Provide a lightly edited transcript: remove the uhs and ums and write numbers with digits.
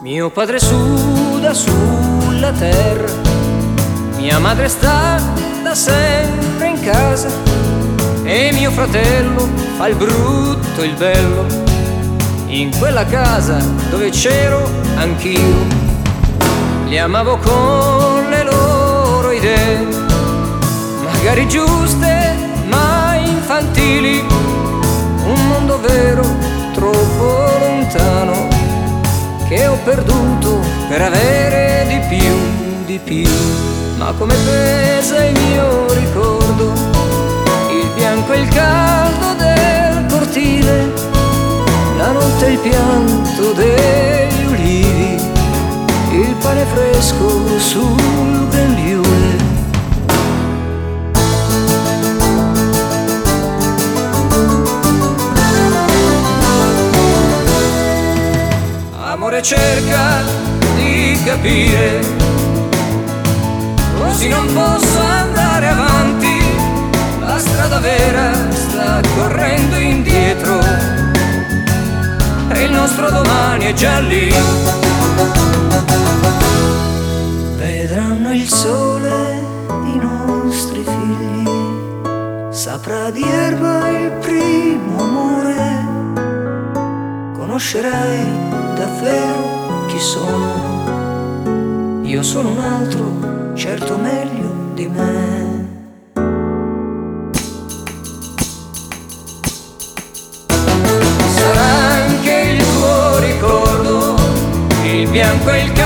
Mio padre suda sulla terra, mia madre sta da sempre in casa e mio fratello fa il brutto e il bello in quella casa dove c'ero anch'io. Li amavo con le loro idee, magari giuste ma infantili, un mondo vero troppo lontano che ho perduto per avere di più. Ma come pesa il mio ricordo, il bianco e il caldo del cortile, la notte e il pianto degli ulivi, il pane fresco sul grembiule. Amore, cerca di capire, così non posso andare avanti, la strada vera sta correndo indietro e il nostro domani è già lì. Vedranno il sole i nostri figli, saprà di erba il primo amore, conoscerai davvero chi sono. Io sono un altro, certo meglio di me. Sarà anche il tuo ricordo, il bianco e il